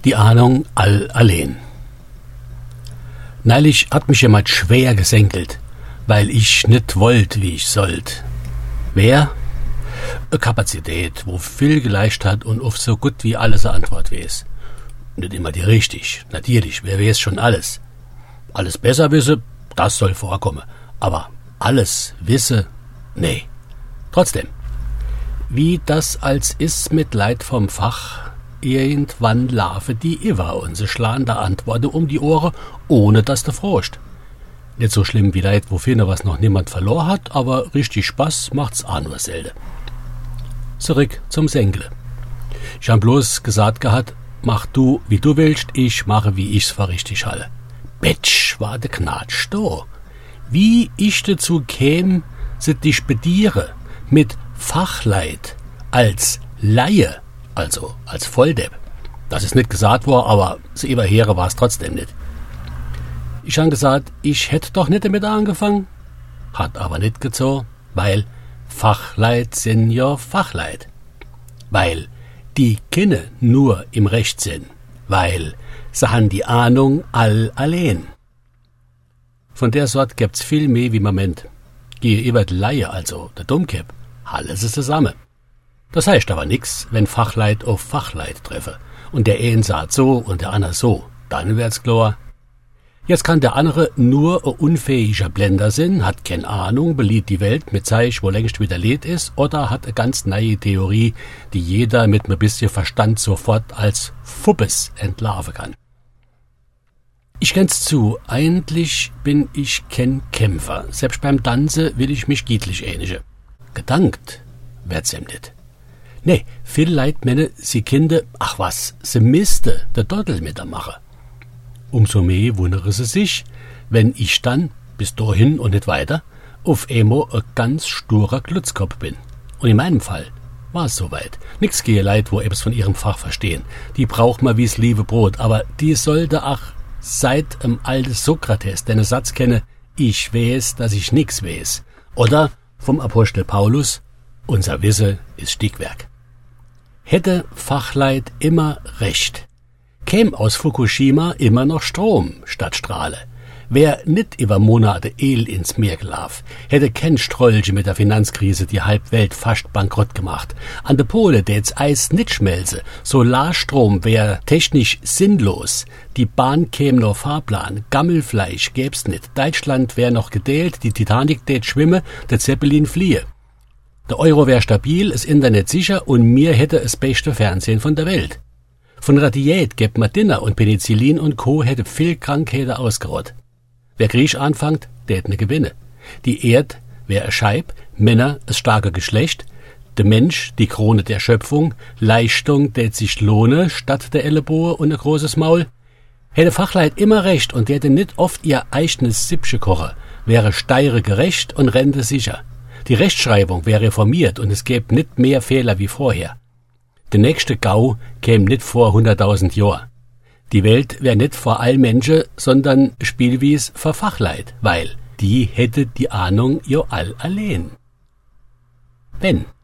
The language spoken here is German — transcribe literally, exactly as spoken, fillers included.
Die Ahnung all allein. Neulich hat mich jemand schwer gesenkelt, weil ich nicht wollt, wie ich sollt. Wer? Eine Kapazität, wo viel geleistet hat und auf so gut wie alles eine Antwort weiß. Nicht immer die richtig, natürlich, wer weiß schon alles. Alles besser wisse, das soll vorkommen, aber alles wisse, nee. Trotzdem, wie das als ist mit Leid vom Fach, irgendwann laufe die Iwa und sie schlagen da Antworten um die Ohren, ohne dass du frohst. Nicht so schlimm wie Leid, wofür was noch niemand verloren hat, aber richtig Spaß macht's auch nur selten. Zurück zum Senkle. Ich hab bloß gesagt gehabt, mach du, wie du willst, ich mache, wie ich's für richtig halte. Betsch war de Knatsch do. Wie ich dazu käm, sie dich bediere, mit Fachleit, als Laie, also als Volldepp. Das ist nicht gesagt worden, aber so überhere war es trotzdem nicht. Ich han gesagt, ich hätt doch nicht damit angefangen, hat aber nicht gezogen, weil Fachleit sind ja Fachleit. Weil die Kinne nur im Recht sind, weil sie han die Ahnung all allein. Von der Sort gibt's viel mehr wie man meint. Gehe über die Laie, also der Dummkepp, alles ist zusammen. Das heißt aber nix, wenn Fachleit auf Fachleit treffe und der einen sagt so und der andere so, dann wird's klar. Jetzt kann der andere nur ein unfähiger Blender sein, hat keine Ahnung, beliebt die Welt mit Zeich, wo längst wieder leid ist, oder hat eine ganz neue Theorie, die jeder mit ein bisschen Verstand sofort als Fuppes entlarven kann. Ich kenn's zu, eigentlich bin ich kein Kämpfer, selbst beim Tanze will ich mich gietlich ähnliche. Gedankt wird's ihm nicht. Nee, viel Leid meine, sie Kinder, ach was, sie misste der Dottel mit der Mache. Umso mehr wundere sie sich, wenn ich dann, bis dahin und nicht weiter, auf einmal ein ganz sturer Glutzkopf bin. Und in meinem Fall war es soweit. Nix gehe Leid, wo etwas von ihrem Fach verstehen. Die braucht man wie's liebe Brot, aber die sollte ach seit em alten Sokrates den Satz kenne, ich weiß, dass ich nix weiß. Oder vom Apostel Paulus, unser Wisse ist Stickwerk. Hätte Fachleit immer recht, käm aus Fukushima immer noch Strom statt Strahle. Wer nit über Monate El ins Meer gelaf, hätte kein Strolche mit der Finanzkrise die Halbwelt fast bankrott gemacht. An de Pole tät's Eis nit schmelze, Solarstrom wär technisch sinnlos, die Bahn käm nur Fahrplan, Gammelfleisch gäb's nit, Deutschland wär noch gedeelt, die Titanic tät schwimme, der Zeppelin fliehe. Der Euro wär stabil, das Internet sicher und mir hätte es beste Fernsehen von der Welt. Von der Diät gäb ma Dinner und Penicillin und Co. hätte viel Krankheiten ausgerott. Wer Griech anfangt, tät ne gewinne. Die Erd wär a Scheib, Männer es starke Geschlecht, der Mensch die Krone der Schöpfung, Leistung tät sich lohne statt der Ellenbogen und a großes Maul. Hätte Fachleit immer recht und hätte nit oft ihr eigenes Sippsche koche, wäre Steire gerecht und Rente sicher. Die Rechtschreibung wäre reformiert und es gäb nit mehr Fehler wie vorher. Der nächste Gau käm nit vor hunderttausend Jahr. Die Welt wär nit vor all Menschen, sondern spielwies vor Fachleit, weil die hätte die Ahnung jo all allein. Wenn